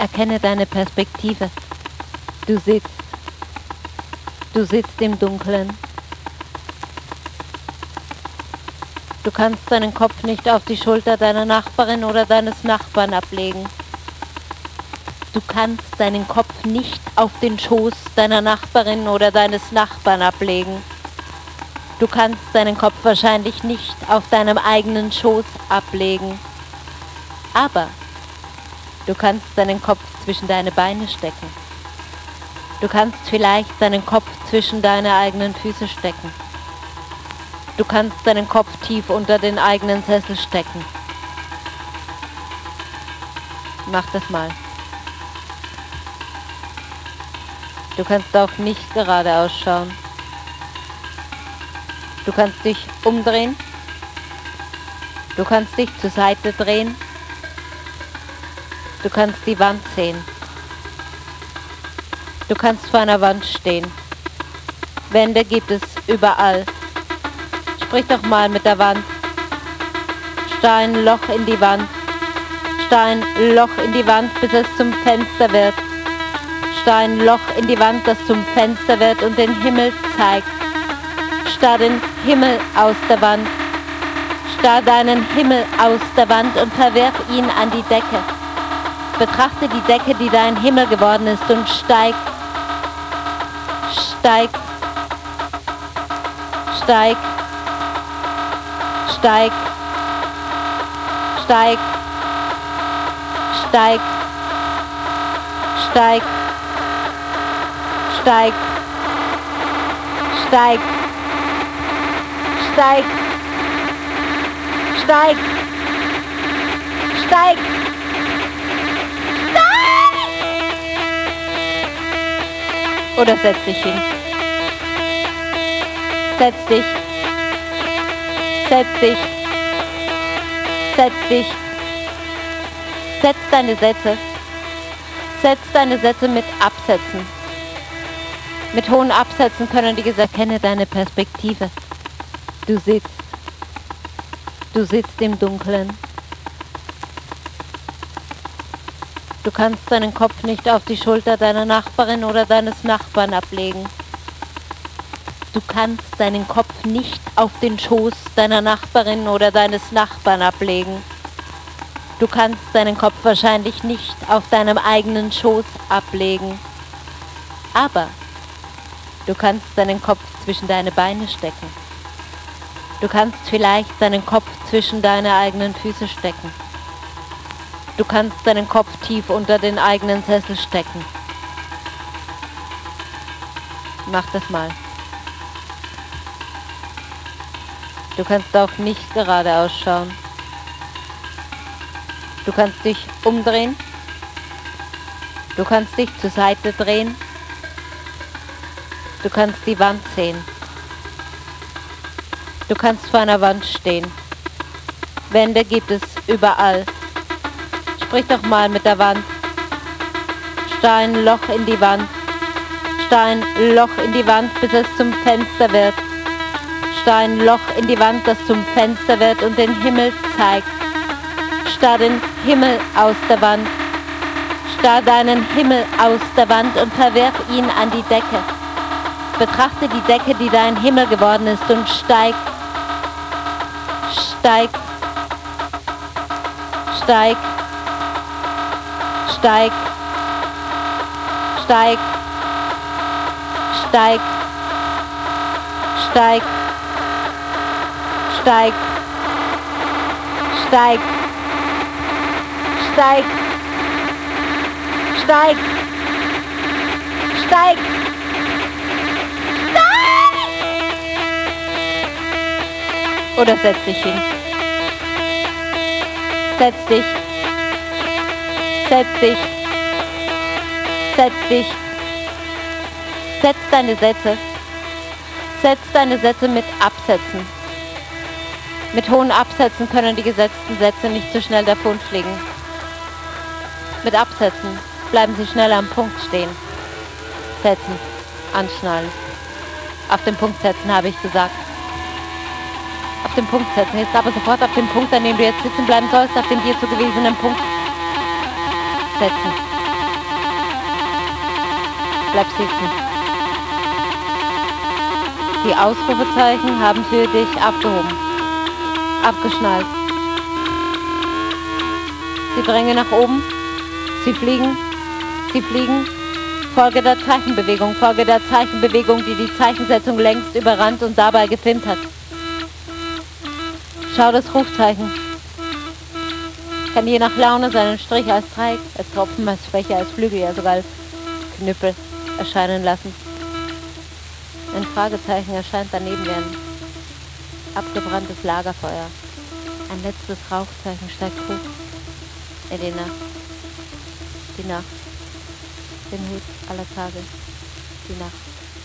Erkenne deine Perspektive. Du sitzt im Dunkeln. Du kannst deinen Kopf nicht auf die Schulter deiner Nachbarin oder deines Nachbarn ablegen. Du kannst deinen Kopf nicht auf den Schoß deiner Nachbarin oder deines Nachbarn ablegen. Du kannst deinen Kopf wahrscheinlich nicht auf deinem eigenen Schoß ablegen. Aber du kannst deinen Kopf zwischen deine Beine stecken. Du kannst vielleicht deinen Kopf zwischen deine eigenen Füße stecken. Du kannst deinen Kopf tief unter den eigenen Sessel stecken. Mach das mal. Du kannst auch nicht geradeaus schauen. Du kannst dich umdrehen. Du kannst dich zur Seite drehen. Du kannst die Wand sehen. Du kannst vor einer Wand stehen. Wände gibt es überall. Sprich doch mal mit der Wand. Starr ein Loch in die Wand. Starr ein Loch in die Wand, bis es zum Fenster wird. Starr ein Loch in die Wand, das zum Fenster wird und den Himmel zeigt. Starr den Himmel aus der Wand. Starr deinen Himmel aus der Wand und verwirf ihn an die Decke. Betrachte die Decke, die dein Himmel geworden ist, und steig. Steig. Steig. Steig. Steig. Steig. Steig. Steig. Steig. Steig. Steig. Steig. Oder setz dich hin. Setz dich. Setz dich. Setz dich. Setz deine Sätze. Setz deine Sätze mit Absätzen. Mit hohen Absätzen können die Gesetze. Erkenne deine Perspektive. Du sitzt im Dunkeln. Du kannst deinen Kopf nicht auf die Schulter deiner Nachbarin oder deines Nachbarn ablegen. Du kannst deinen Kopf nicht auf den Schoß deiner Nachbarin oder deines Nachbarn ablegen. Du kannst deinen Kopf wahrscheinlich nicht auf deinem eigenen Schoß ablegen. Aber du kannst deinen Kopf zwischen deine Beine stecken. Du kannst vielleicht deinen Kopf zwischen deine eigenen Füße stecken. Du kannst deinen Kopf tief unter den eigenen Sessel stecken. Mach das mal. Du kannst auch nicht geradeaus schauen. Du kannst dich umdrehen. Du kannst dich zur Seite drehen. Du kannst die Wand sehen. Du kannst vor einer Wand stehen. Wände gibt es überall. Sprich doch mal mit der Wand. Starr ein Loch in die Wand. Starr ein Loch in die Wand, bis es zum Fenster wird. Starr ein Loch in die Wand, das zum Fenster wird und den Himmel zeigt. Starr den Himmel aus der Wand. Starr deinen Himmel aus der Wand und verwirf ihn an die Decke. Betrachte die Decke, die dein Himmel geworden ist, und steig. Steig. Steig. Steig. Steig. Steig. Steig. Steig. Steig. Steig. Steig. Steig. Oder setz dich hin. Setz dich. Setz dich. Setz dich. Setz deine Sätze. Setz deine Sätze mit Absätzen. Mit hohen Absätzen können die gesetzten Sätze nicht so schnell davonfliegen. Mit Absätzen bleiben sie schneller am Punkt stehen. Setzen. Anschnallen. Auf den Punkt setzen, habe ich gesagt. Auf den Punkt setzen. Jetzt aber sofort auf den Punkt, an dem du jetzt sitzen bleiben sollst, auf den dir zugewiesenen Punkt setzen. Bleib sitzen. Die Ausrufezeichen haben für dich abgehoben. Abgeschnallt. Sie drängen nach oben. Sie fliegen. Sie fliegen. Folge der Zeichenbewegung. Folge der Zeichenbewegung, die die Zeichensetzung längst überrannt und dabei gefilmt hat. Schau das Rufzeichen. Kann je nach Laune seinen Strich als Dreieck, als Tropfen, als Fläche, als Flügel, ja sogar als Knüppel erscheinen lassen. Ein Fragezeichen erscheint daneben wie ein abgebranntes Lagerfeuer. Ein letztes Rauchzeichen steigt hoch in die Nacht. Die Nacht. Den Hut aller Tage. Die Nacht.